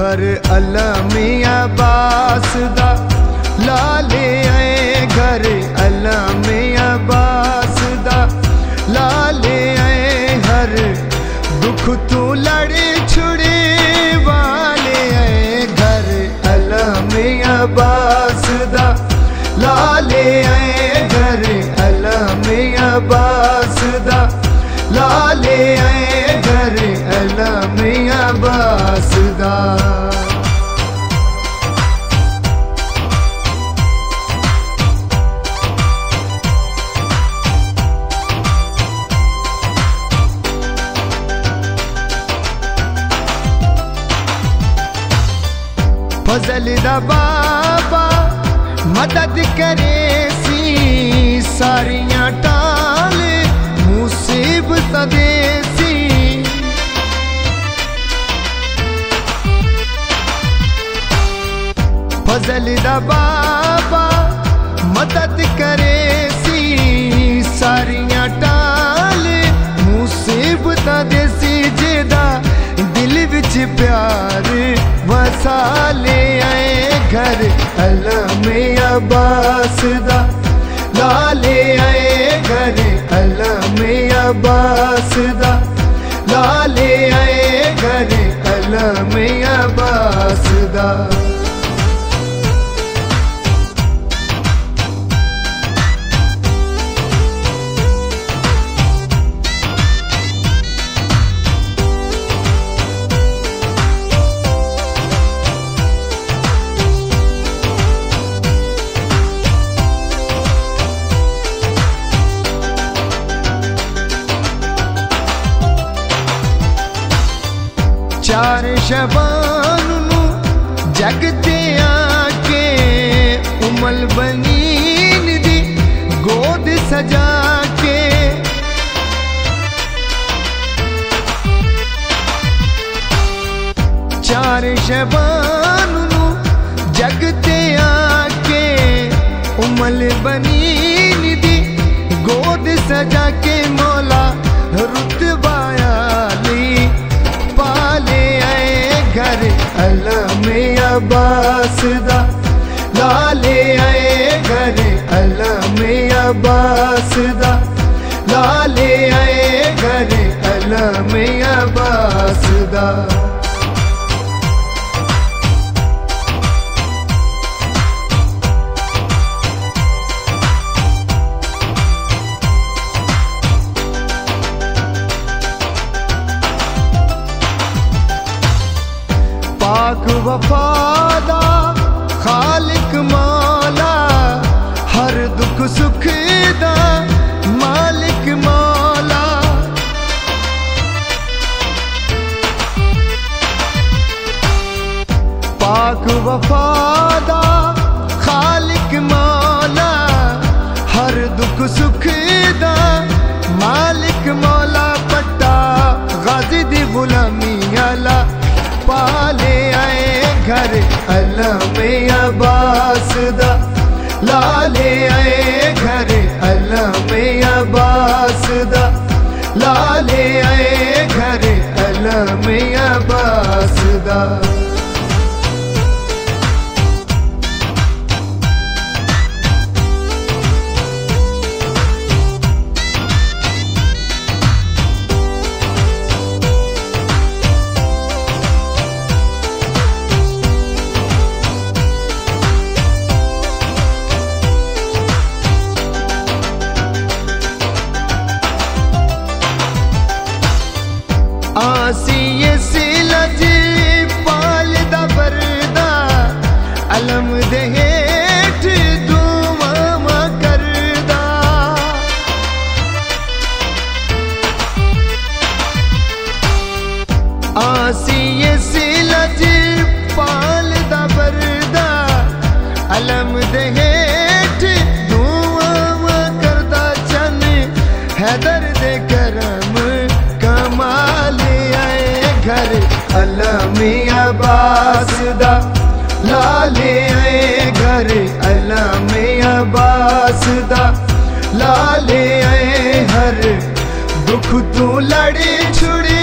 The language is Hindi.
घर अलमी अब्बास दा लाले आए घर अलमी अब्बास दा लाले आए हर दुख तू लड़े छुड़े वाले आए घर अलमी अब्बास दा लाले आए घर अलमी अब्बास दा लाले आए घर अलमी अब्बास दा। फजल दा बाबा मदद करे सी सारियां टाल मुसीबत दे सी। फजल दा बाबा मदद करे सी सारियां टाल मुसीबत दे सी। जेदा दिल विच प्यार वसाले आए घर अलमी अब्बास दा लाले आए घर अलमी अब्बास दा लाले आए घर अलमी अब्बास दा। चार शबान नू जगते आके उमल बनीन दी गोद सजा के। चार शबान नू जगते आके उमल बनीन दी गोद सजा के। मौला रुतबाया ली पाले आए घर अलमी अब्बास दा लाले आए घर अलमी अब्बास दा लाले आए घर अलमी अब्बास दा। पाक वफादा खालिक मौला हर दुख सुख दा मालिक मौला। पाक वफादा खालिक मौला हर दुख सुख दा मालिक मौला। पट्टा गाजी दी गुलामी आला पाले आए घर अलमी अब्बास दा लाले आए घर अलमी अब्बास दा लाले आए घर अलमी अब्बास दा। आसिये सिलज पाल दा बरदा अलम दे हेठ दुआ करदा। आसिये सिलज पाल दा बरदा अलम दे हेठ दुआ करदा। चन हैदर दे करम कमाल घर अलमी अब्बास दा लाले आए घर अलमी अब्बास दा लाले आए हर दुख तू लड़े छुड़े